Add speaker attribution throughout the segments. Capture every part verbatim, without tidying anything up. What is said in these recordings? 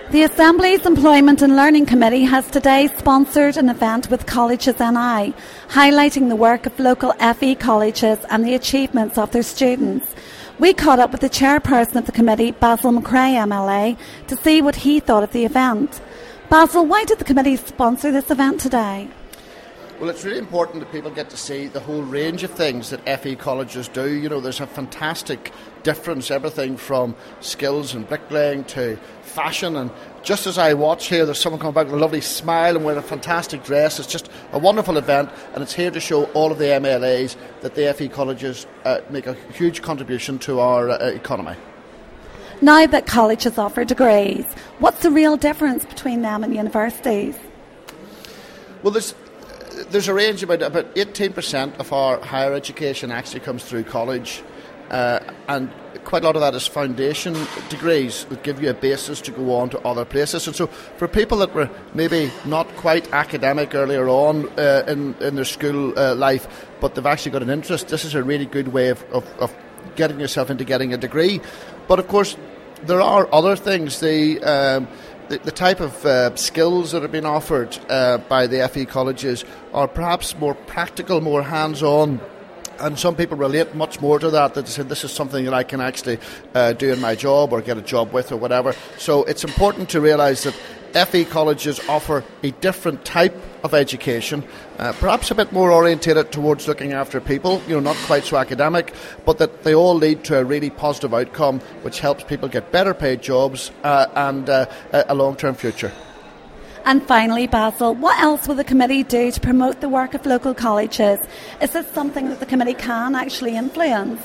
Speaker 1: The Assembly's Employment and Learning Committee has today sponsored an event with Colleges N I, highlighting the work of local F E colleges and the achievements of their students. We caught up with the chairperson of the committee, Basil McRae M L A, to see what he thought of the event. Basil, why did the committee sponsor this event today?
Speaker 2: Well, it's really important that people get to see the whole range of things that F E colleges do. You know, there's a fantastic difference, everything from skills and bricklaying to fashion. And just as I watch here, there's someone coming back with a lovely smile and wearing a fantastic dress. It's just a wonderful event, and it's here to show all of the M L As that the F E colleges uh, make a huge contribution to our uh, economy.
Speaker 1: Now that colleges offer degrees, what's the real difference between them and universities?
Speaker 2: Well, there's There's a range, about about eighteen percent of our higher education actually comes through college, uh, and quite a lot of that is foundation degrees that give you a basis to go on to other places. And so for people that were maybe not quite academic earlier on uh, in, in their school uh, life, but they've actually got an interest, this is a really good way of, of, of getting yourself into getting a degree. But of course, there are other things. The um, The, the type of uh, skills that are being offered uh, by the F E colleges are perhaps more practical, more hands-on, and some people relate much more to that, that they say this is something that I can actually uh, do in my job or get a job with or whatever. So it's important to realise that F E colleges offer a different type of education, uh, perhaps a bit more orientated towards looking after people, you know, not quite so academic, but that they all lead to a really positive outcome which helps people get better paid jobs uh, and uh, a long-term future.
Speaker 1: And finally, Basil, what else will the committee do to promote the work of local colleges? Is this something that the committee can actually influence?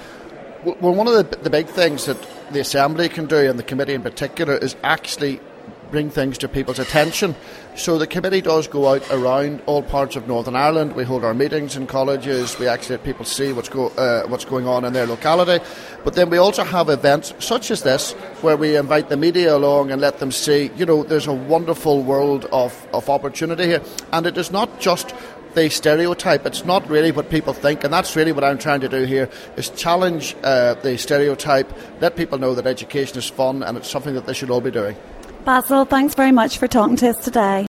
Speaker 2: Well, one of the, the big things that the Assembly can do, and the committee in particular, is actually bring things to people's attention. So the committee does go out around all parts of Northern Ireland. We hold our meetings in colleges. We actually let people see what's go, uh, what's going on in their locality. But then we also have events such as this where we invite the media along and let them see, you know, there's a wonderful world of, of opportunity here. And it is not just the stereotype. It's not really what people think, and that's really what I'm trying to do here, is challenge uh, the stereotype, let people know that education is fun and it's something that they should all be doing.
Speaker 1: Basil, thanks very much for talking to us today.